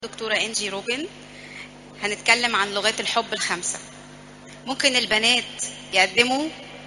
دكتورة إنجي روبن. هنتكلم عن لغات الحب الخمسة. ممكن البنات يقدموا.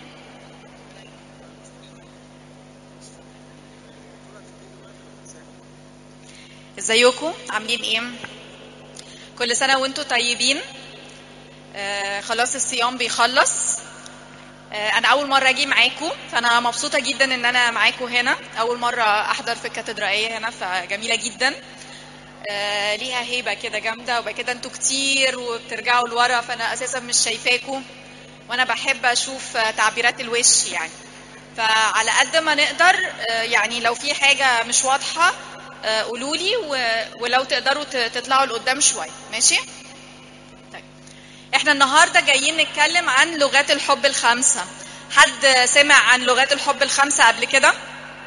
ازيكم عاملين ايه؟ كل سنة وانتم طيبين. خلاص الصيام بيخلص. انا اول مرة اجي معاكم، فانا مبسوطة جدا ان انا معاكم هنا. اول مرة احضر في الكاتدرائية هنا، فجميلة جدا. ليها هيبة كده جامدة، وبقى كده انتوا كتير وبترجعوا لورا، فانا اساسا مش شايفاكم، وانا بحب اشوف تعبيرات الوش يعني. فعلى قد ما نقدر يعني لو في حاجة مش واضحة قولولي، ولو تقدروا تطلعوا لقدام شوية. ماشي؟ طيب، احنا النهاردة جايين نتكلم عن لغات الحب الخمسة. حد سمع عن لغات الحب الخمسة قبل كده؟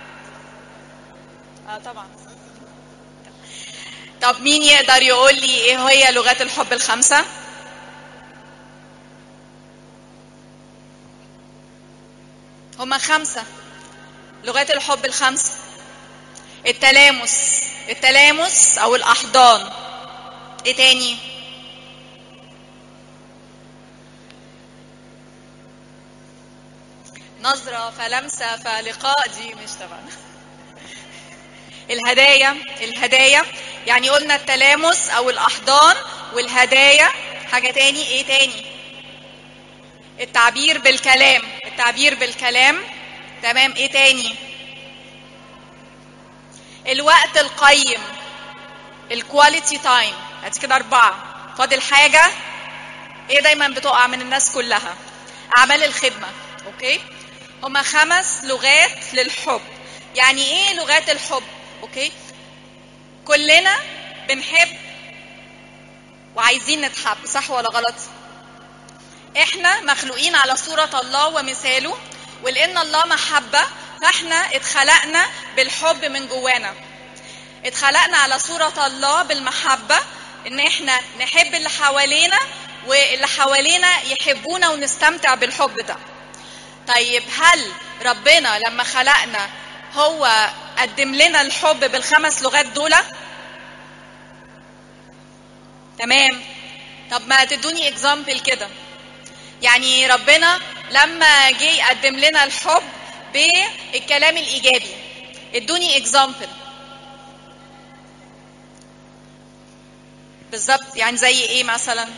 طبعا. طب مين يقدر يقول لي ايه هي لغات الحب الخمسة؟ هما 5 لغات الحب الخمسة. التلامس او الاحضان. ايه تاني؟ نظرة فلمسة فلقاء، دي مش طبعا. الهدايا يعني قلنا التلامس او الاحضان والهدايا. حاجة تاني؟ ايه تاني؟ التعبير بالكلام. تمام. ايه تاني؟ الوقت القيم، الكواليتي تايم. ادي كده 4. فاضل حاجة ايه دايما بتقع من الناس كلها؟ اعمال الخدمة. اوكي، هما 5 لغات للحب. يعني ايه لغات الحب؟ اوكي، كلنا بنحب وعايزين نتحب، صح ولا غلط؟ احنا مخلوقين على صورة الله ومثاله، ولان الله محبة فاحنا اتخلقنا بالحب من جوانا. اتخلقنا على صورة الله بالمحبة، ان احنا نحب اللي حوالينا واللي حوالينا يحبونا ونستمتع بالحب ده. طيب، هل ربنا لما خلقنا هو قدم لنا الحب بال5 لغات دول؟ تمام. طب ما تدوني اكزامبل كده. يعني ربنا لما جه يقدم لنا الحب بالكلام الايجابي، ادوني اكزامبل. بالظبط، يعني زي ايه مثلا؟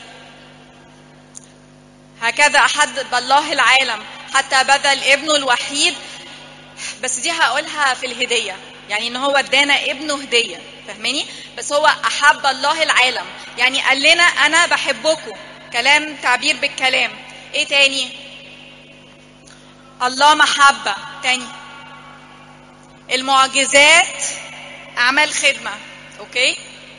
هكذا احب الله العالم حتى بذل ابنه الوحيد. بس دي هقولها في الهدية، يعني ان هو ادانا ابنه هدية، فاهماني؟ بس هو احب الله العالم، يعني قال لنا انا بحبكم. كلام، تعبير بالكلام. ايه تاني؟ الله محبة. تاني؟ المعجزات، اعمال خدمة. اوكي.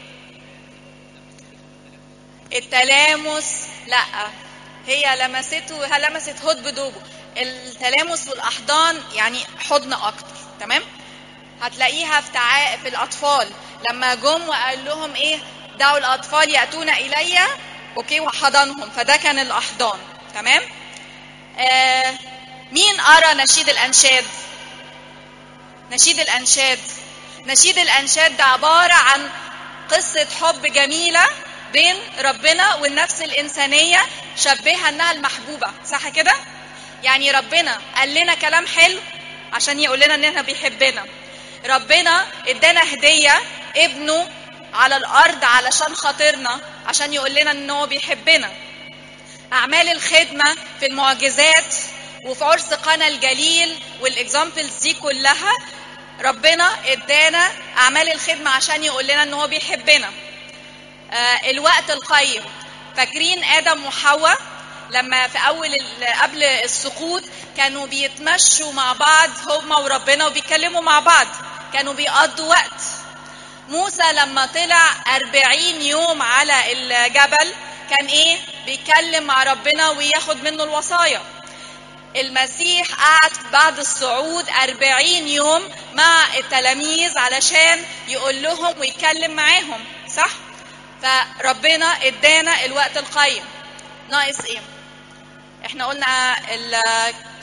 التلامس، لا، هي لمست هود بدوبه. التلامس والاحضان يعني حضن اكتر. تمام. هتلاقيها في الاطفال لما جم وقال لهم ايه؟ دعوا الاطفال ياتون الي. اوكي، وحضنهم، فده كان الاحضان. تمام. مين قرا نشيد الانشاد؟ نشيد الانشاد ده عباره عن قصه حب جميله بين ربنا والنفس الانسانيه، شبهها انها المحبوبه، صح كده؟ يعني ربنا قال لنا كلام حلو عشان يقول لنا اننا بيحبنا. ربنا ادانا هديه ابنه على الارض علشان خاطرنا، عشان يقول لنا انه بيحبنا. اعمال الخدمه في المعجزات وفي عرس قنا الجليل والاكزامبلز دي كلها، ربنا ادانا اعمال الخدمه عشان يقول لنا ان هو بيحبنا. الوقت القيم، فاكرين ادم وحواء لما في قبل السقوط كانوا بيتمشوا مع بعض هما وربنا وبيتكلموا مع بعض، كانوا بيقضوا وقت. موسى لما طلع 40 يوم على الجبل كان ايه؟ بيتكلم مع ربنا وياخد منه الوصايا. المسيح قعد بعد الصعود 40 يوم مع التلاميذ علشان يقول لهم ويتكلم معاهم، صح؟ فربنا ادانا الوقت القيم. ناقص ايه؟ احنا قلنا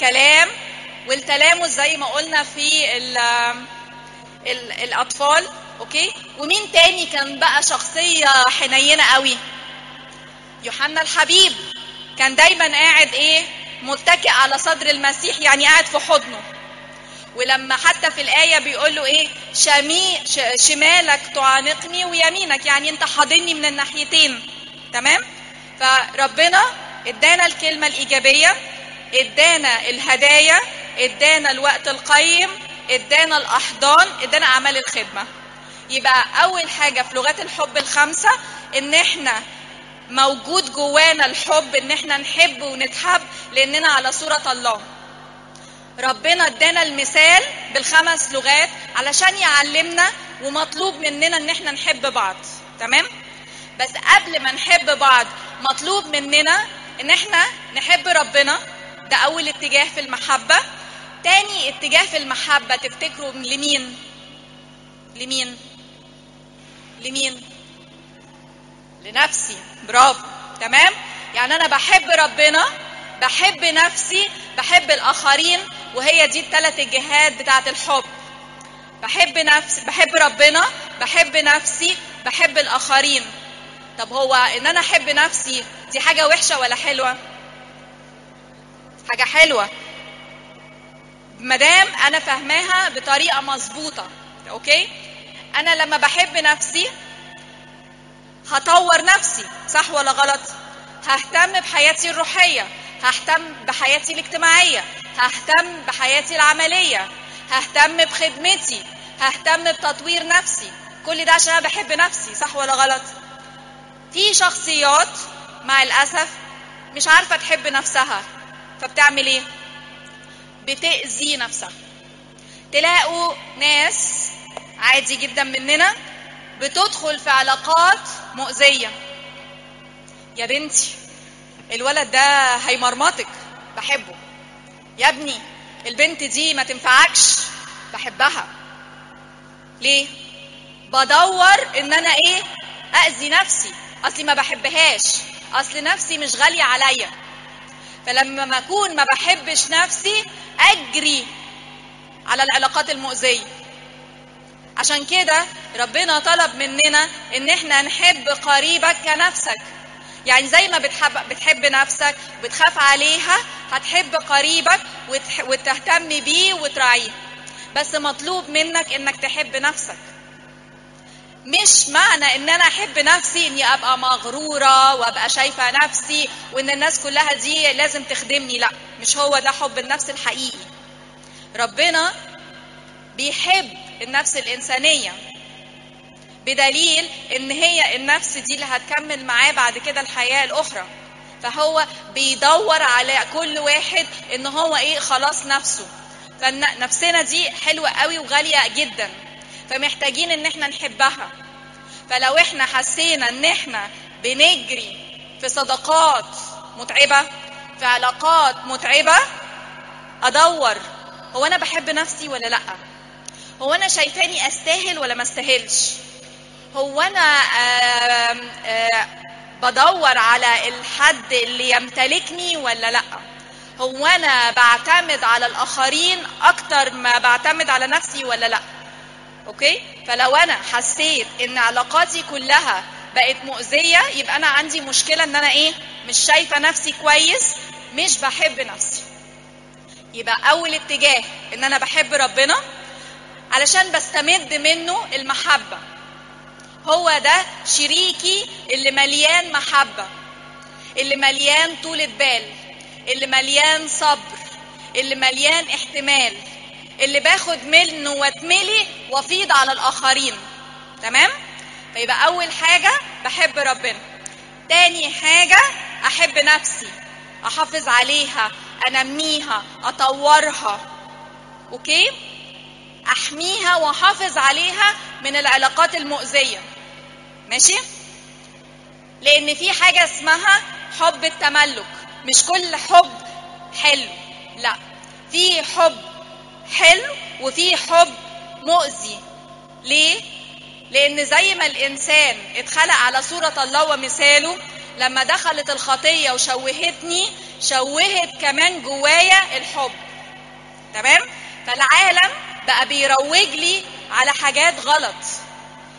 الكلام والتلامس زي ما قلنا في الاطفال. اوكي. ومين تاني كان بقى شخصية حنينة قوي؟ يوحنا الحبيب، كان دايما قاعد ايه؟ متكئ على صدر المسيح، يعني قاعد في حضنه. ولما حتى في الآية بيقول له ايه؟ شمالك تعانقني ويمينك، يعني انت حاضني من الناحيتين. تمام؟ فربنا ادانا الكلمة الإيجابية، ادانا الهدايا، ادانا الوقت القيم، ادانا الأحضان، ادانا أعمال الخدمة. يبقى أول حاجة في لغات الحب الخمسة إن احنا موجود جوانا الحب، إن احنا نحب ونتحب لأننا على صورة الله. ربنا ادانا المثال بالخمس لغات علشان يعلمنا، ومطلوب مننا إن احنا نحب بعض. تمام؟ بس قبل ما نحب بعض مطلوب مننا إن احنا نحب ربنا. ده أول اتجاه في المحبة. تاني اتجاه في المحبة تفتكروا لمين؟ لمين؟ لمين؟ لنفسي. برافو. تمام؟ يعني أنا بحب ربنا، بحب نفسي، بحب الآخرين، وهي دي الثلاث اتجاهات بتاعة الحب. بحب نفسي، بحب ربنا، بحب نفسي، بحب الآخرين. طب هو إن أنا أحب نفسي دي حاجة وحشة ولا حلوة؟ حاجة حلوة مادام أنا فاهماها بطريقة مظبوطة. أوكي؟ أنا لما بحب نفسي هطور نفسي، صح ولا غلط؟ ههتم بحياتي الروحية، ههتم بحياتي الاجتماعية، ههتم بحياتي العملية، ههتم بخدمتي، ههتم بتطوير نفسي. كل ده عشان أنا بحب نفسي، صح ولا غلط؟ في شخصيات مع الأسف مش عارفة تحب نفسها، فبتعمل إيه؟ بتأذي نفسها. تلاقوا ناس عادي جدا مننا بتدخل في علاقات مؤذية. يا بنتي الولد ده هيمرمطك، بحبه. يا ابني البنت دي ما تنفعكش، بحبها. ليه؟ بدور ان انا ايه؟ اذي نفسي، اصلي ما بحبهاش، اصل نفسي مش غالية عليا. فلما ما اكون ما بحبش نفسي اجري على العلاقات المؤذية. عشان كده ربنا طلب مننا ان احنا نحب قريبك كنفسك. يعني زي ما بتحب نفسك وبتخاف عليها، هتحب قريبك وتهتم بيه وتراعيه. بس مطلوب منك انك تحب نفسك. مش معنى ان انا احب نفسي اني ابقى مغرورة وابقى شايفة نفسي وان الناس كلها دي لازم تخدمني. لا، مش هو ده حب النفس الحقيقي. ربنا بيحب النفس الإنسانية، بدليل ان هي النفس دي اللي هتكمل معاه بعد كده الحياة الأخرى. فهو بيدور على كل واحد ان هو ايه؟ خلاص نفسه. فنفسنا دي حلوة قوي وغالية جدا، فمحتاجين ان احنا نحبها. فلو احنا حسينا ان احنا بنجري في صداقات متعبة، في علاقات متعبة، ادور هو انا بحب نفسي ولا لا؟ هو انا شايفاني استاهل ولا ما استاهلش؟ هو انا بدور على الحد اللي يمتلكني ولا لا؟ هو انا بعتمد على الاخرين اكتر ما بعتمد على نفسي ولا لا؟ اوكي؟ فلو انا حسيت ان علاقاتي كلها بقت مؤذية، يبقى انا عندي مشكلة ان انا ايه؟ مش شايفة نفسي كويس، مش بحب نفسي. يبقى اول اتجاه ان انا بحب ربنا علشان بستمد منه المحبة. هو ده شريكي اللي مليان محبة، اللي مليان طولة بال، اللي مليان صبر، اللي مليان احتمال، اللي باخد منه واتملي وافيض على الآخرين. تمام؟ فيبقى أول حاجة بحب ربنا. تاني حاجة أحب نفسي، أحافظ عليها، أنميها، أطورها. أوكي؟ أحميها وأحافظ عليها من العلاقات المؤذية. ماشي؟ لأن في حاجة اسمها حب التملك. مش كل حب حلو، لا، في حب حلو وفي حب مؤذي. ليه؟ لأن زي ما الإنسان اتخلق على صورة الله ومثاله، لما دخلت الخطية وشوهتني، شوهت كمان جوايا الحب. تمام؟ فالعالم بقى بيروج لي على حاجات غلط،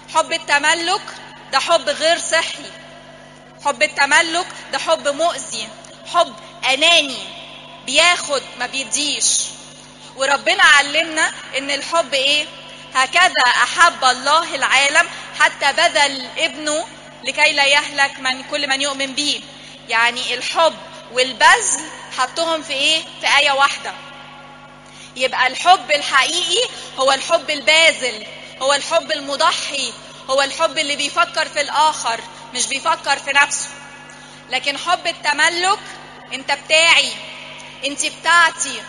حب التملك ده حب غير صحي. حب التملك ده حب مؤذي، حب أناني، بياخد ما بيديش. وربنا علمنا ان الحب ايه؟ هكذا احب الله العالم حتى بذل ابنه لكي لا يهلك كل من يؤمن به. يعني الحب والبذل حطهم في ايه؟ في آية واحدة. يبقى الحب الحقيقي هو الحب الباذل، هو الحب المضحي، هو الحب اللي بيفكر في الآخر مش بيفكر في نفسه. لكن حب التملك، انت بتاعي، انت بتاعتي،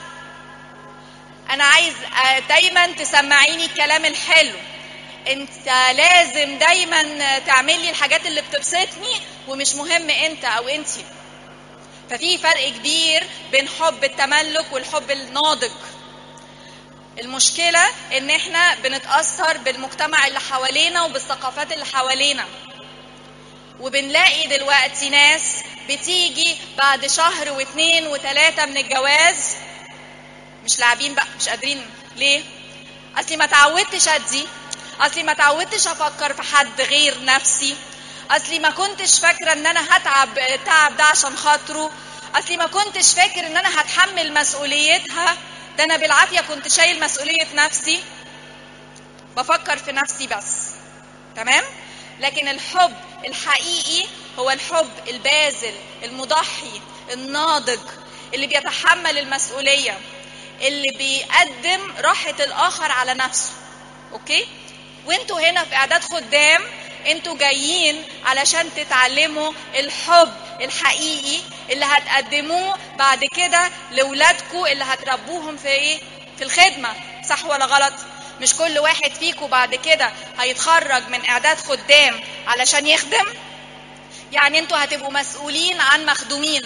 انا عايز دايما تسمعيني الكلام الحلو، انت لازم دايما تعملي الحاجات اللي بتبسطني ومش مهم انت او انتي. ففي فرق كبير بين حب التملك والحب الناضج. المشكلة ان احنا بنتأثر بالمجتمع اللي حوالينا وبالثقافات اللي حوالينا، وبنلاقي دلوقتي ناس بتيجي بعد شهر واثنين وثلاثة من الجواز مش لاعبين بقى، مش قادرين. ليه؟ اصلي ما تعودتش ادي، اصلي ما تعودتش افكر في حد غير نفسي، اصلي ما كنتش فاكره ان انا هتعب التعب ده عشان خاطره، اصلي ما كنتش فاكر ان انا هتحمل مسؤوليتها، ده انا بالعافيه كنت شايل مسؤوليه نفسي، بفكر في نفسي بس. تمام؟ لكن الحب الحقيقي هو الحب الباذل المضحي الناضج اللي بيتحمل المسؤوليه، اللي بيقدم راحة الآخر على نفسه. أوكي؟ وانتوا هنا في إعداد خدام انتوا جايين علشان تتعلموا الحب الحقيقي اللي هتقدموه بعد كده لأولادكم اللي هتربوهم في ايه؟ في الخدمة. صح ولا غلط؟ مش كل واحد فيكم بعد كده هيتخرج من إعداد خدام علشان يخدم. يعني انتوا هتبقوا مسؤولين عن مخدومين.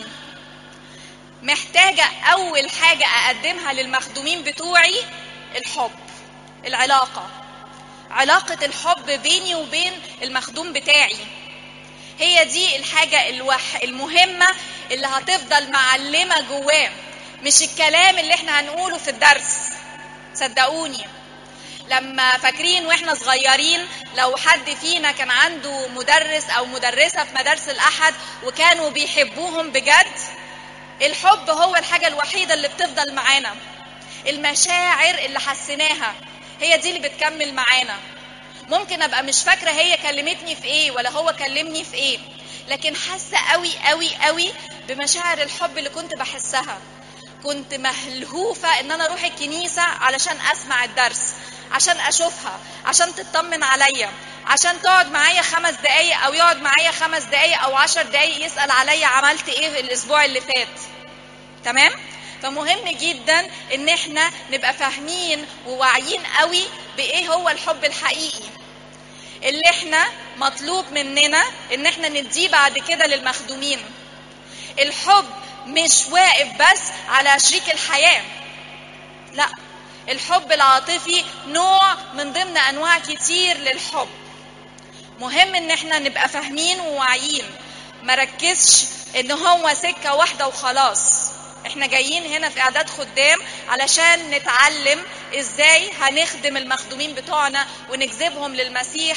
محتاجة أول حاجة أقدمها للمخدومين بتوعي الحب، العلاقة، علاقة الحب بيني وبين المخدوم بتاعي. هي دي الحاجة المهمة اللي هتفضل معلمة جواه، مش الكلام اللي احنا هنقوله في الدرس. صدقوني لما فاكرين واحنا صغيرين لو حد فينا كان عنده مدرس أو مدرسة في مدارس الأحد وكانوا بيحبوهم بجد، الحب هو الحاجة الوحيدة اللي بتفضل معانا. المشاعر اللي حسيناها هي دي اللي بتكمل معانا. ممكن أبقى مش فاكرة هي كلمتني في إيه ولا هو كلمني في إيه، لكن حاسة قوي قوي قوي بمشاعر الحب اللي كنت بحسها. كنت مهلهوفة إن أنا أروح الكنيسة علشان أسمع الدرس، عشان أشوفها، عشان تطمن عليا، عشان تقعد معايا 5 دقايق أو يقعد معايا 5 دقايق أو 10 دقايق يسأل عليا عملت إيه الأسبوع اللي فات. تمام؟ فمهم جدا إن احنا نبقى فاهمين وواعيين قوي بإيه هو الحب الحقيقي اللي احنا مطلوب مننا إن احنا نديه بعد كده للمخدومين. الحب مش واقف بس على شريك الحياة، لا، الحب العاطفي نوع من ضمن أنواع كتير للحب. مهم ان احنا نبقى فاهمين وواعيين، مركزش ان هو سكة واحدة وخلاص. احنا جايين هنا في إعداد خدام علشان نتعلم ازاي هنخدم المخدومين بتوعنا ونجذبهم للمسيح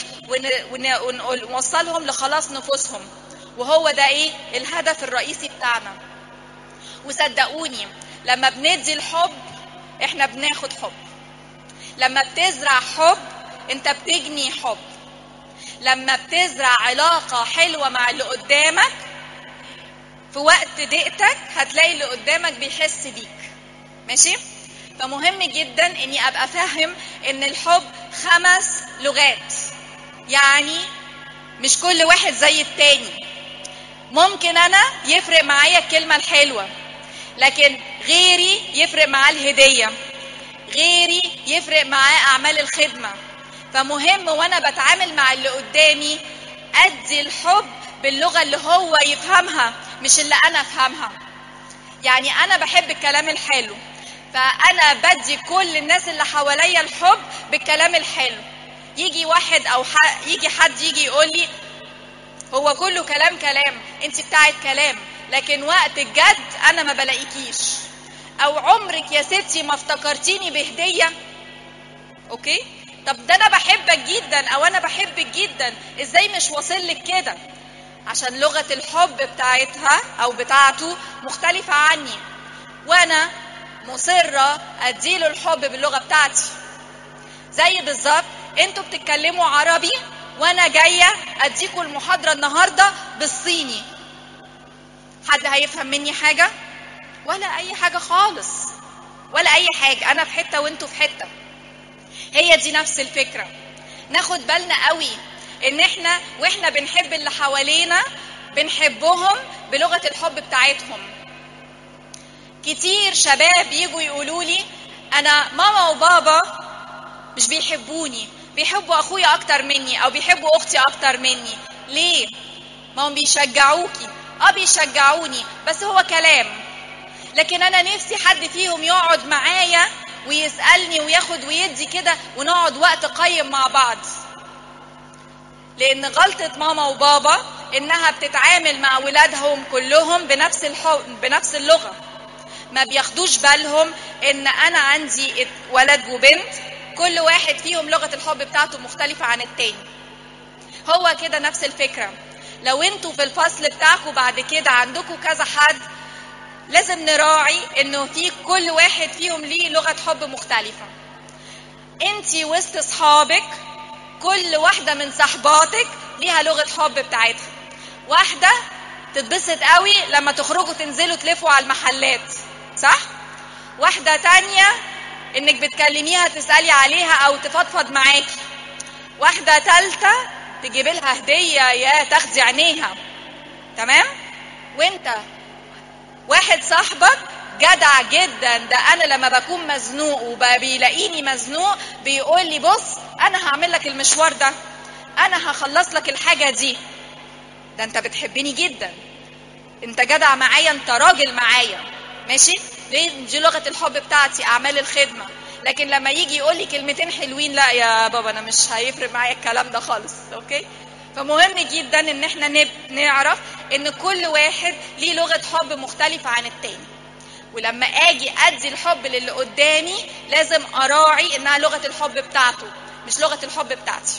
ونوصلهم لخلاص نفوسهم، وهو ده ايه؟ الهدف الرئيسي بتاعنا. وصدقوني لما بندي الحب احنا بناخد حب. لما بتزرع حب انت بتجني حب. لما بتزرع علاقة حلوة مع اللي قدامك في وقت ضيقتك هتلاقي اللي قدامك بيحس بيك. ماشي؟ فمهم جدا اني ابقى فاهم ان الحب 5 لغات. يعني مش كل واحد زي التاني. ممكن انا يفرق معايا الكلمة الحلوة، لكن غيري يفرق معاه الهدية، غيري يفرق معاه أعمال الخدمة. فمهم وأنا بتعامل مع اللي قدامي أدي الحب باللغة اللي هو يفهمها مش اللي أنا أفهمها. يعني أنا بحب الكلام الحلو، فأنا بدي كل الناس اللي حواليا الحب بالكلام الحلو. يجي واحد أو يجي حد يجي يقول لي هو كله كلام، انت بتاعت كلام، لكن وقت الجد انا ما بلاقيكيش، او عمرك يا ستي ما افتكرتيني بهدية. اوكي؟ طب ده انا بحبك جدا او انا بحبك جدا، ازاي مش واصل لك كده؟ عشان لغة الحب بتاعتها او بتاعته مختلفة عني، وانا مصرة اديله الحب باللغة بتاعتي. زي بالظبط انتوا بتتكلموا عربي وانا جاية اديكوا المحاضرة النهاردة بالصيني، حد هيفهم مني حاجة؟ ولا اي حاجة خالص، ولا اي حاجة. انا في حتة وانتوا في حتة. هي دي نفس الفكرة. ناخد بالنا قوي ان احنا واحنا بنحب اللي حوالينا بنحبهم بلغة الحب بتاعتهم. كتير شباب يجوا يقولوا لي انا ماما وبابا مش بيحبوني، بيحبوا اخويا اكتر مني او بيحبوا اختي اكتر مني. ليه؟ ما هم بيشجعوكي. بيشجعوني بس هو كلام، لكن انا نفسي حد فيهم يقعد معايا ويسألني وياخد ويدي كده ونقعد وقت قيم مع بعض. لان غلطة ماما وبابا انها بتتعامل مع ولادهم كلهم بنفس الحب بنفس اللغة، ما بياخدوش بالهم ان انا عندي ولد وبنت كل واحد فيهم لغة الحب بتاعته مختلفة عن التاني. هو كده نفس الفكرة. لو انتوا في الفصل بتاعكم بعد كده عندكم كذا حد، لازم نراعي انه في كل واحد فيهم ليه لغة حب مختلفة. انتي وسط صحابك كل واحدة من صحباتك ليها لغة حب بتاعتها. واحدة تتبسط قوي لما تخرجوا تنزلوا تلفوا على المحلات، صح؟ واحدة تانية انك بتكلميها تسألي عليها او تفضفض معاكي. واحدة تالتة تجيب لها هدية يا تاخدي عينيها. تمام؟ وانت واحد صاحبك جدع جدا، ده انا لما بكون مزنوق وبيلاقيني مزنوق بيقول لي بص انا هعمل لك المشوار ده، انا هخلص لك الحاجة دي. ده انت بتحبني جدا، انت جدع معايا، انت راجل معايا، ماشي؟ دي لغة الحب بتاعتي، اعمال الخدمة. لكن لما يجي يقول لي كلمتين حلوين، لا يا بابا انا مش هيفرق معايا الكلام ده خالص. اوكي؟ فمهم جدا ان احنا نعرف ان كل واحد ليه لغة حب مختلفة عن التاني، ولما اجي ادي الحب للي قدامي لازم اراعي انها لغة الحب بتاعته مش لغة الحب بتاعتي.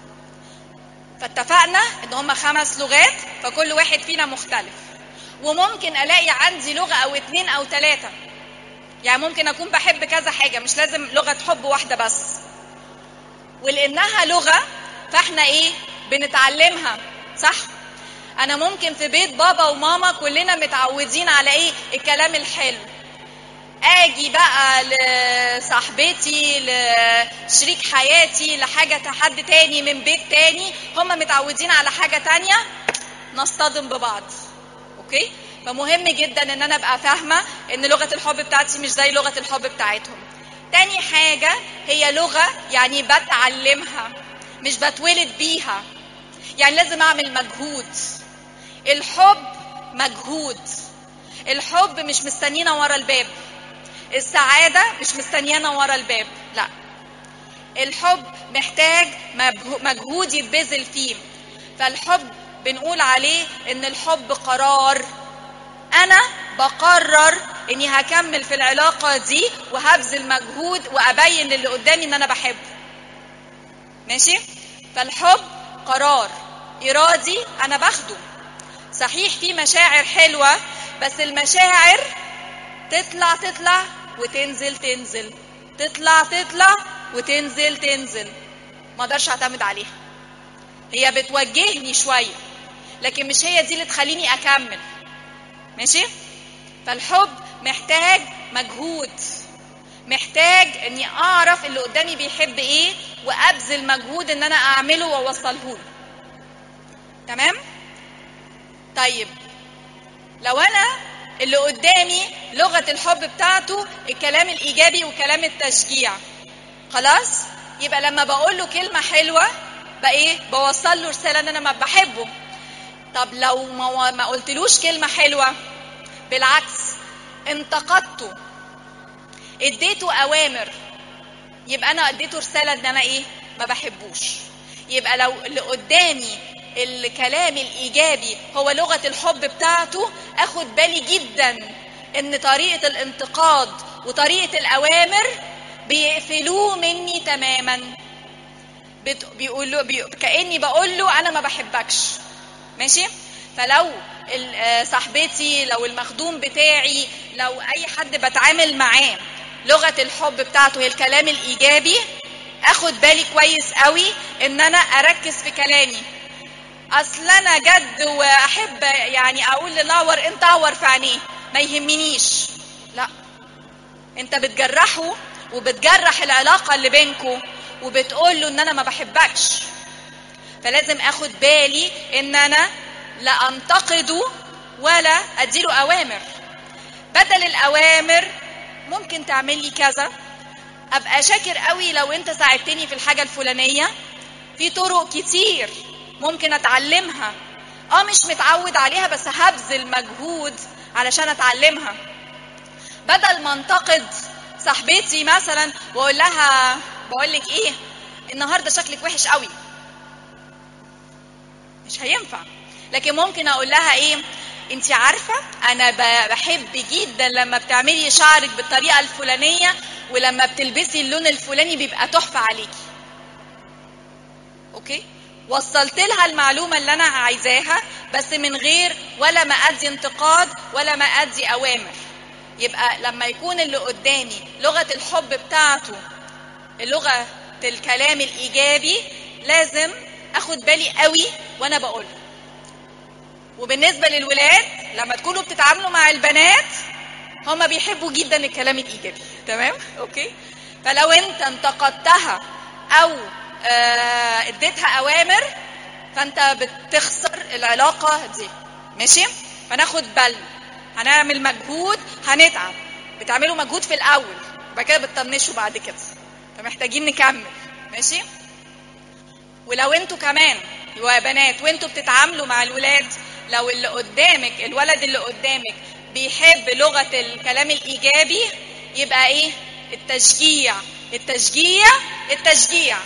فاتفقنا ان هما 5 لغات، فكل واحد فينا مختلف. وممكن الاقي عندي لغة او 2 او 3، يعني ممكن اكون بحب كذا حاجة، مش لازم لغة حب واحدة بس. ولانها لغة فاحنا بنتعلمها، صح؟ انا ممكن في بيت بابا وماما كلنا متعودين على الكلام الحلو. اجي بقى لصاحبتي، لشريك حياتي، حد تاني من بيت تاني هم متعودين على حاجة تانية، نصطدم ببعض. اوكي؟ فمهم جدا ان انا ابقى فاهمة ان لغة الحب بتاعتي مش زي لغة الحب بتاعتهم. تاني حاجة هي لغة يعني بتعلمها مش بتولد بيها، يعني لازم اعمل مجهود. الحب مجهود. الحب مش مستنينا ورا الباب. السعادة مش مستنيانا ورا الباب، لا. الحب محتاج مجهود يتبذل فيه. فالحب بنقول عليه ان الحب قرار. انا بقرر اني هكمل في العلاقة دي وهبذل مجهود وابين للي قدامي ان انا بحبه. ماشي؟ فالحب قرار ارادي انا باخده. صحيح في مشاعر حلوة، بس المشاعر تطلع وتنزل تطلع وتنزل، ما اقدرش اعتمد عليها. هي بتوجهني شوية لكن مش هي دي اللي تخليني اكمل. ماشي؟ فالحب محتاج مجهود، محتاج اني اعرف اللي قدامي بيحب ايه وابذل مجهود ان انا اعمله واوصله له. تمام؟ طيب لو انا اللي قدامي لغة الحب بتاعته الكلام الإيجابي وكلام التشجيع، خلاص؟ يبقى لما بقول له كلمة حلوة بقى بوصل له رسالة ان انا ما بحبه. طب لو ما قلتلوش كلمة حلوة، بالعكس انتقدته، اديته أوامر، يبقى انا اديته رسالة ان انا ما بحبوش. يبقى لو اللي قدامي الكلام الإيجابي هو لغة الحب بتاعته، أخد بالي جدا إن طريقة الانتقاد وطريقة الأوامر بيقفلوه مني تماما. بيقول له كأني بقول له انا ما بحبكش. ماشي؟ فلو صاحبتي، لو المخدوم بتاعي، لو اي حد بتعامل معاه لغة الحب بتاعته هي الكلام الايجابي، اخد بالي كويس قوي ان انا اركز في كلامي. اصل انا جد واحب يعني اقول لنور انت عور في عينيه، ما يهمنيش. لا، انت بتجرحه وبتجرح العلاقة اللي بينكو وبتقول له ان انا ما بحبكش. فلازم اخد بالي ان انا لا انتقده ولا اديله اوامر. بدل الاوامر ممكن تعمل لي كذا، ابقى شاكر قوي لو انت ساعدتني في الحاجة الفلانية. في طرق كتير ممكن اتعلمها، مش متعود عليها بس هبذل مجهود علشان اتعلمها. بدل ما انتقد صاحبتي مثلا واقول لها بقول لك ايه النهارده شكلك وحش قوي، مش هينفع. لكن ممكن اقول لها ايه، انت عارفه انا بحب جدا لما بتعملي شعرك بالطريقه الفلانيه، ولما بتلبسي اللون الفلاني بيبقى تحفه عليكي. اوكي، وصلت لها المعلومه اللي انا عايزاها بس من غير ولا ما ادي انتقاد ولا ما ادي اوامر. يبقى لما يكون اللي قدامي لغه الحب بتاعته لغه الكلام الايجابي، لازم اخد بالي قوي وانا بقول. وبالنسبه للولاد لما تكونوا بتتعاملوا مع البنات، هما بيحبوا جدا الكلام الايجابي. تمام؟ اوكي. فلو انت انتقدتها او اديتها اوامر، فانت بتخسر العلاقه دي. ماشي؟ فناخد بالنا، هنعمل مجهود، هنتعب. بتعملوا مجهود في الاول وبعد كده بتطنشوا بعد كده، فمحتاجين نكمل. ماشي؟ ولو انتوا كمان يا بنات وانتوا بتتعاملوا مع الولاد، لو اللي قدامك الولد اللي قدامك بيحب لغة الكلام الإيجابي، يبقى ايه؟ التشجيع التشجيع التشجيع.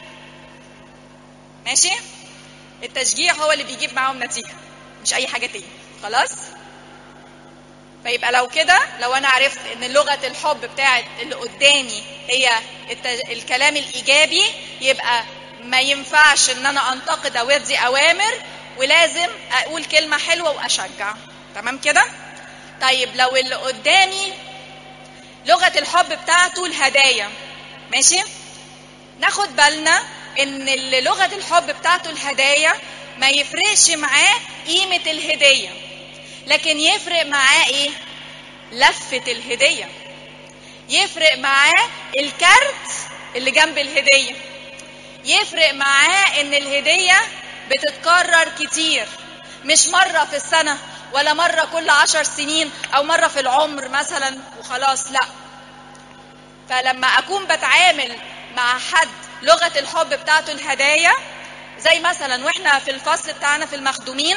ماشي؟ التشجيع هو اللي بيجيب معاهم نتيجة، مش أي حاجة تاني. خلاص؟ فيبقى لو كده، لو أنا عرفت إن لغة الحب بتاعت اللي قدامي هي الكلام الإيجابي، يبقى ما ينفعش إن أنا أنتقد أو أدي أوامر، ولازم أقول كلمة حلوة وأشجع. تمام كده؟ طيب لو اللي قدامي لغة الحب بتاعته الهدايا، ماشي؟ ناخد بالنا إن اللي لغة الحب بتاعته الهدايا ما يفرقش معاه قيمة الهدية، لكن يفرق معاه إيه؟ لفة الهدية. يفرق معاه الكارت اللي جنب الهدية. يفرق معاه إن الهدية بتتكرر كتير، مش مرة في السنة ولا مرة كل 10 سنين أو مرة في العمر مثلا وخلاص، لا. فلما أكون بتعامل مع حد لغة الحب بتاعته الهدايا، زي مثلا وإحنا في الفصل بتاعنا في المخدومين،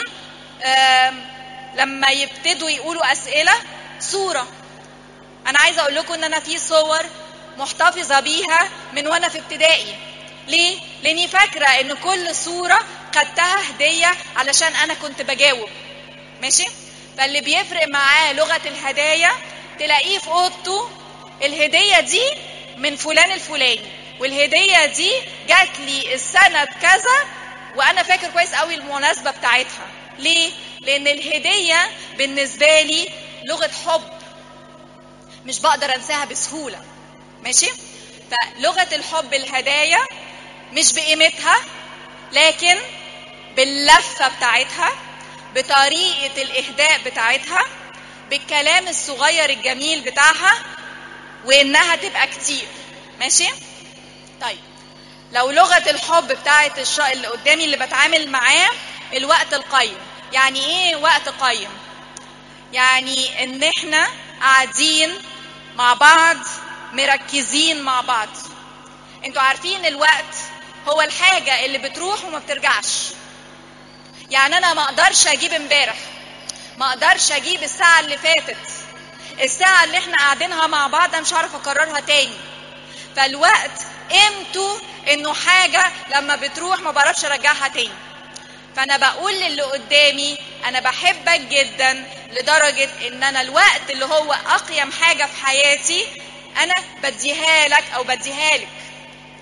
لما يبتدوا يقولوا أسئلة صورة، أنا عايزة أقول لكم إن أنا في صور محتفظة بيها من وأنا في ابتدائي. ليه؟ لأني فاكرة إن كل صورة خدتها هدية علشان أنا كنت بجاوب. ماشي؟ فاللي بيفرق معاه لغة الهدايا تلاقيه في أوضته، الهدية دي من فلان الفلاني، والهدية دي جات لي السنة كذا وأنا فاكر كويس قوي المناسبة بتاعتها. ليه؟ لأن الهدية بالنسبة لي لغة حب، مش بقدر أنساها بسهولة. ماشي؟ فلغة الحب الهدايا مش بقيمتها، لكن باللفة بتاعتها، بطريقة الإهداء بتاعتها، بالكلام الصغير الجميل بتاعها، وإنها تبقى كتير. ماشي؟ طيب لو لغة الحب بتاعت اللي قدامي اللي بتعامل معاه الوقت القيم. يعني إيه وقت قيم؟ يعني إن إحنا قاعدين مع بعض مركزين مع بعض. انتوا عارفين الوقت هو الحاجة اللي بتروح وما بترجعش. يعني انا ما اقدرش اجيب امبارح، ما اقدرش اجيب الساعة اللي فاتت، الساعة اللي احنا قاعدينها مع بعض مش عارف اكررها تاني. فالوقت قيمته انه حاجة لما بتروح ما بعرفش ارجعها تاني. فانا بقول للي قدامي انا بحبك جدا لدرجة ان انا الوقت اللي هو اقيم حاجة في حياتي انا بديها لك او بديها لك.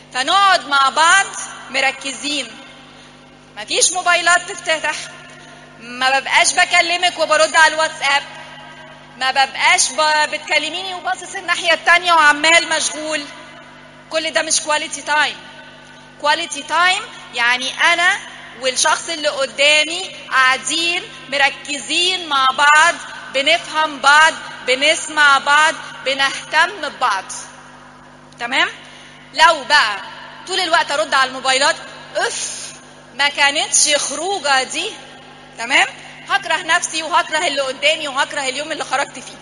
فنقعد مع بعض مركزين، مفيش موبايلات تفتح، ما ببقاش بكلمك وبرد على الواتساب، ما ببقاش بتكلميني وباصص الناحية التانية وعمال مشغول. كل ده مش كواليتي تايم. كواليتي تايم يعني أنا والشخص اللي قدامي قاعدين مركزين مع بعض، بنفهم بعض، بنسمع بعض، بنهتم ببعض. تمام؟ لو بقى طول الوقت أرد على الموبايلات، ما كانتش خروجة دي. تمام؟ هكره نفسي وهكره اللي قدامي وهكره اليوم اللي خرجت فيه.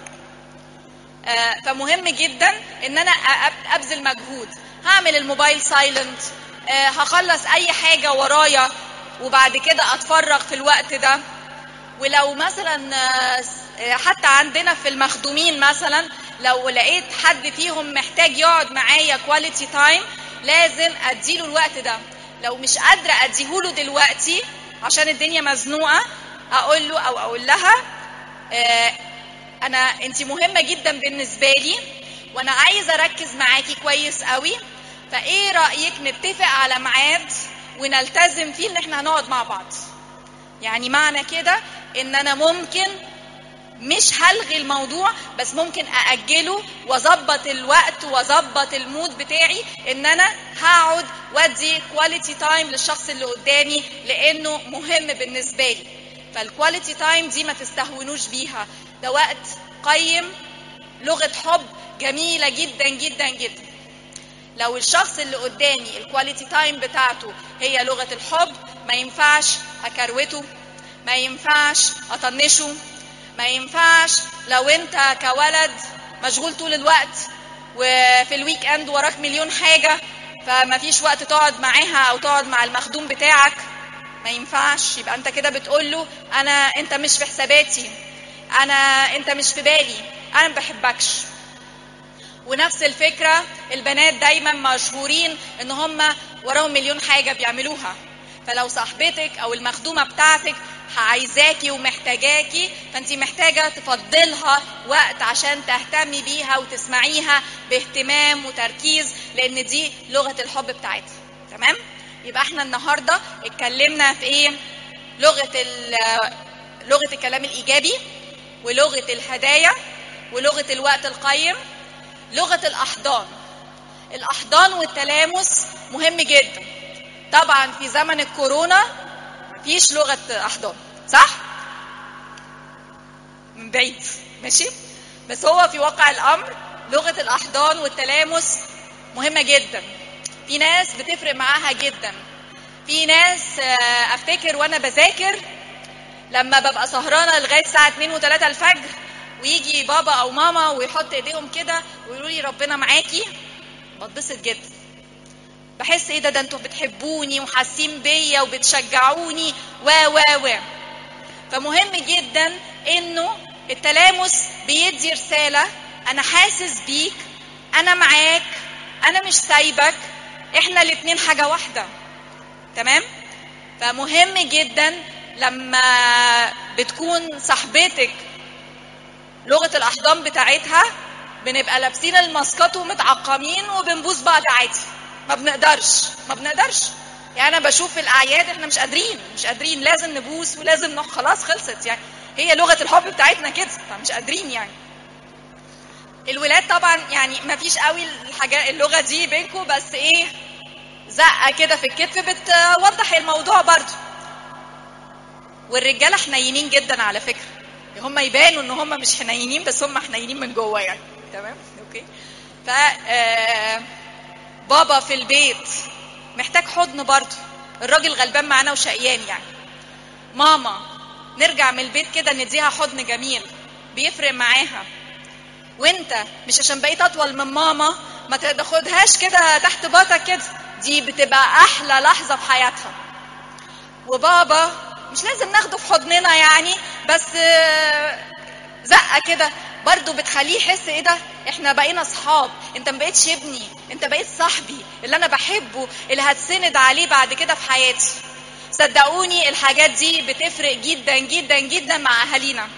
فمهم جدا ان انا ابذل مجهود. هعمل الموبايل سايلنت، هخلص اي حاجة ورايا وبعد كده اتفرغ في الوقت ده. ولو مثلا حتى عندنا في المخدومين مثلا لو لقيت حد فيهم محتاج يقعد معايا كواليتي تايم، لازم اديله الوقت ده. لو مش قادرة اديهوله دلوقتي عشان الدنيا مزنوقة، اقول له او اقول لها انت مهمة جدا بالنسبة لي وانا عايزة اركز معاكي كويس قوي، فايه رأيك نتفق على ميعاد ونلتزم فيه ان احنا هنقعد مع بعض. يعني معنى كده ان انا ممكن مش هلغي الموضوع، بس ممكن أأجله واظبط الوقت واظبط المود بتاعي ان انا هقعد وادي كواليتي تايم للشخص اللي قدامي لانه مهم بالنسبة لي. فالكواليتي تايم دي ما تستهونوش بيها، ده وقت قيم، لغة حب جميلة جدا جدا جدا. لو الشخص اللي قدامي الكواليتي تايم بتاعته هي لغة الحب، ما ينفعش أكروته، ما ينفعش أطنشه، ما ينفعش لو انت كولد مشغول طول الوقت وفي الويك اند وراك مليون حاجة فما فيش وقت تقعد معاها او تقعد مع المخدوم بتاعك. ما ينفعش. يبقى انت كده بتقول له انت مش في حساباتي، انت مش في بالي، انا ما بحبكش. ونفس الفكرة البنات دايما مشهورين ان هم وراهم مليون حاجة بيعملوها. فلو صاحبتك او المخدومة بتاعتك عايزاكي ومحتاجاكي، فانتي محتاجة تفضلها وقت عشان تهتمي بيها وتسمعيها باهتمام وتركيز، لان دي لغة الحب بتاعتها. تمام؟ يبقى احنا النهاردة اتكلمنا في ايه؟ لغة الكلام الايجابي، ولغة الهدايا، ولغة الوقت القيم، لغة الاحضان. الاحضان والتلامس مهم جدا. طبعا في زمن الكورونا مفيش لغة احضان، صح؟ من بعيد ماشي، بس هو في واقع الامر لغة الاحضان والتلامس مهمة جدا. في ناس بتفرق معاها جدا. في ناس افتكر وانا بذاكر لما ببقى سهرانة لغاية الساعة 2 و3 الفجر ويجي بابا او ماما ويحط ايديهم كده ويقولوا لي ربنا معاكي، بتبسط جدا. بحس ايه ده انتوا بتحبوني وحاسين بيا وبتشجعوني و فمهم جدا انه التلامس بيدي رسالة، انا حاسس بيك، انا معاك، انا مش سايبك، احنا الاتنين حاجة واحدة. تمام؟ فمهم جدا لما بتكون صاحبتك لغة الاحضان بتاعتها بنبقى لابسين الماسكات ومتعقمين وبنبوس بعض عادي. ما بنقدرش. يعني انا بشوف في الاعياد احنا مش قادرين لازم نبوس ولازم خلاص خلصت. يعني هي لغة الحب بتاعتنا كده، فمش قادرين. يعني الولاد طبعا يعني ما فيش قوي الحاجة اللغة دي بينكم، بس ايه زقة كده في الكتف بتوضح الموضوع برضو. والرجالة حنينين جدا على فكرة، هم يبانوا ان هم مش حنينين بس هم حنينين من جوه يعني. تمام؟ اوكي. بابا في البيت محتاج حضن برضه، الراجل غلبان معانا وشقيان يعني. ماما نرجع من البيت كده نديها حضن جميل بيفرق معاها. وانت مش عشان بقيت اطول من ماما ما تاخدهاش كده تحت باطك كده، دي بتبقى احلى لحظة في حياتها. وبابا مش لازم ناخده في حضننا يعني، بس زقة كده برضو بتخليه يحس ايه ده احنا بقينا اصحاب، انت ما بقيتش ابني، انت بقيت صاحبي اللي انا بحبه اللي هتسند عليه بعد كده في حياتي. صدقوني الحاجات دي بتفرق جدا جدا جدا مع اهالينا.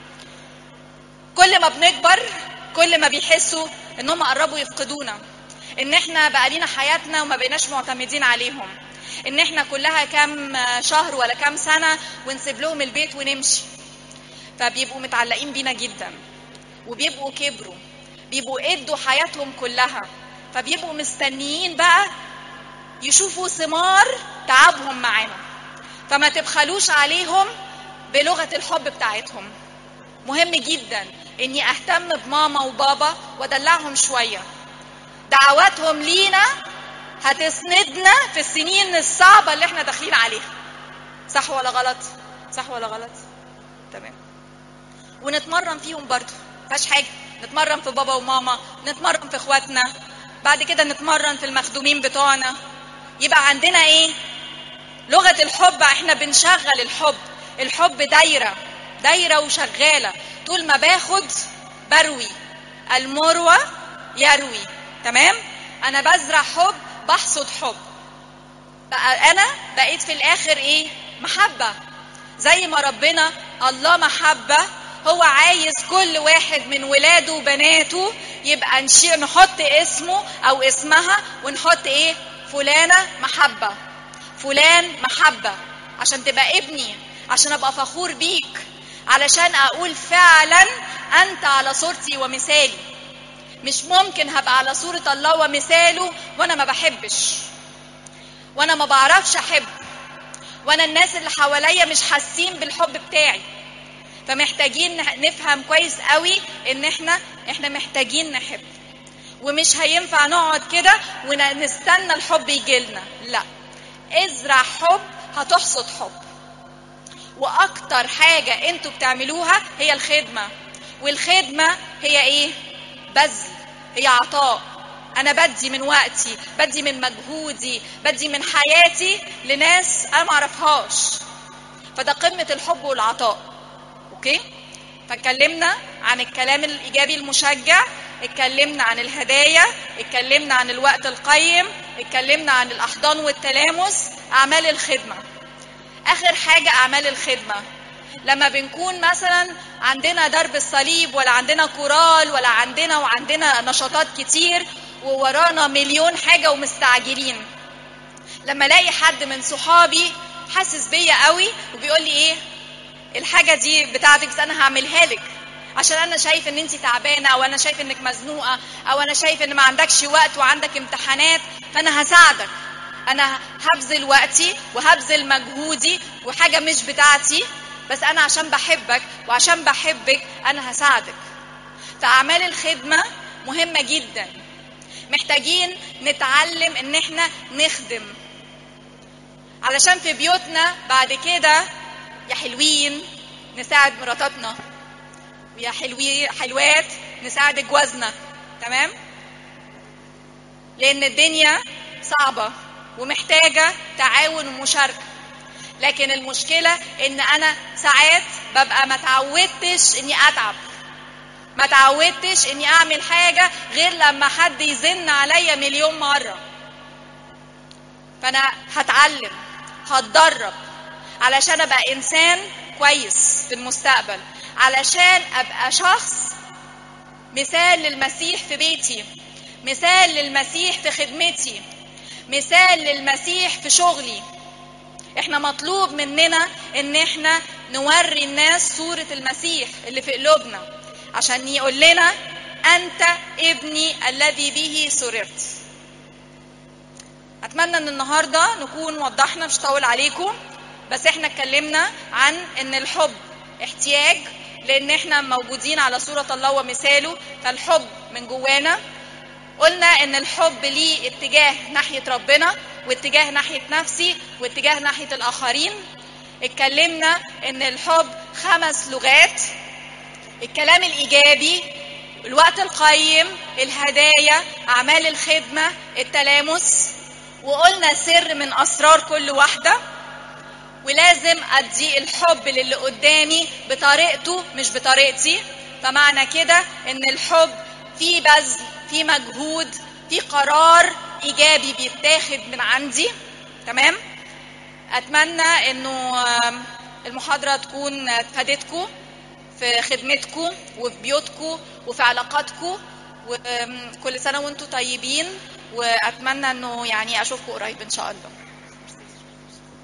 كل ما بنكبر كل ما بيحسوا انهم قربوا يفقدونا. ان احنا بقى لينا حياتنا وما بقيناش معتمدين عليهم، ان احنا كلها كام شهر ولا كام سنة ونسيب لهم البيت ونمشي. فبيبقوا متعلقين بينا جدا، وبيبقوا كبروا، بيبقوا ادوا حياتهم كلها، فبيبقوا مستنيين بقى يشوفوا ثمار تعبهم معانا. فما تبخلوش عليهم بلغة الحب بتاعتهم. مهم جدا اني اهتم بماما وبابا وادلعهم شوية. دعواتهم لينا هتسندنا في السنين الصعبة اللي احنا داخلين عليها. صح ولا غلط؟ صح ولا غلط؟ تمام. ونتمرن فيهم برضو، مفيهاش حاجة. نتمرن في بابا وماما، نتمرن في اخواتنا، بعد كده نتمرن في المخدومين بتوعنا. يبقى عندنا ايه؟ لغة الحب. احنا بنشغل الحب. الحب دايرة وشغالة. طول ما باخد بروي، المروى يروي. تمام؟ انا بزرع حب، بحصد حب. بقى انا بقيت في الاخر ايه؟ محبة. زي ما ربنا الله محبة، هو عايز كل واحد من ولاده وبناته يبقى نحط اسمه او اسمها ونحط ايه؟ فلانة محبة، فلان محبة، عشان تبقى ابني، عشان ابقى فخور بيك، علشان اقول فعلا انت على صورتي ومثالي. مش ممكن هبقى على صورة الله ومثاله وانا ما بحبش، وانا ما بعرفش احب، وانا الناس اللي حواليا مش حاسين بالحب بتاعي. فمحتاجين نفهم كويس قوي ان احنا محتاجين نحب. ومش هينفع نقعد كده ونستنى الحب يجيلنا. لا، ازرع حب هتحصد حب. واكتر حاجة انتوا بتعملوها هي الخدمة. والخدمة هي ايه؟ بذل، هي عطاء. انا بدي من وقتي، بدي من مجهودي، بدي من حياتي لناس انا معرفهاش. فده قمة الحب والعطاء. اوكي؟ فاتكلمنا عن الكلام الايجابي المشجع، اتكلمنا عن الهدايا، اتكلمنا عن الوقت القيم، اتكلمنا عن الاحضان والتلامس. اعمال الخدمة. اخر حاجة اعمال الخدمة. لما بنكون مثلا عندنا درب الصليب، ولا عندنا كورال، ولا عندنا نشاطات كتير، وورانا مليون حاجة ومستعجلين، لما الاقي حد من صحابي حاسس بيا قوي وبيقول لي ايه؟ الحاجة دي بتاعتك بس انا هعملها لك عشان انا شايف ان انت تعبانة، او انا شايف انك مزنوقة، او انا شايف ان ما عندكش وقت وعندك امتحانات، فانا هساعدك. انا هبذل وقتي وهبذل مجهودي وحاجة مش بتاعتي، بس انا عشان بحبك وعشان بحبك انا هساعدك. فاعمال الخدمة مهمة جدا. محتاجين نتعلم ان احنا نخدم، علشان في بيوتنا بعد كده يا حلوين نساعد مراتاتنا، ويا حلوات نساعد جوازنا. تمام؟ لان الدنيا صعبة ومحتاجة تعاون ومشاركة. لكن المشكلة ان انا ساعات ببقى ما تعودتش اني اتعب، ما تعودتش اني اعمل حاجة غير لما حد يزن عليا مليون مرة. فانا هتعلم، هتدرب، علشان ابقى انسان كويس في المستقبل، علشان ابقى شخص مثال للمسيح في بيتي، مثال للمسيح في خدمتي، مثال للمسيح في شغلي. احنا مطلوب مننا ان احنا نوري الناس صورة المسيح اللي في قلوبنا، عشان يقول لنا انت ابني الذي به سررت. اتمنى ان النهاردة نكون وضحنا، مش طول عليكم، بس احنا اتكلمنا عن ان الحب احتياج، لان احنا موجودين على صورة الله ومثاله، فالحب من جوانا. قلنا ان الحب ليه اتجاه ناحية ربنا، واتجاه ناحية نفسي، واتجاه ناحية الاخرين. اتكلمنا ان الحب 5 لغات: الكلام الايجابي، الوقت القيم، الهدايا، اعمال الخدمة، التلامس. وقلنا سر من اسرار كل واحدة، ولازم ادي الحب للي قدامي بطريقته مش بطريقتي. فمعنى كده ان الحب في بذل، في مجهود، في قرار ايجابي بيتاخد من عندي. تمام؟ اتمنى انه المحاضرة تكون فادتكم في خدمتكم وفي بيوتكم وفي علاقاتكم، وكل سنة وانتم طيبين. واتمنى انه يعني اشوفكم قريب ان شاء الله.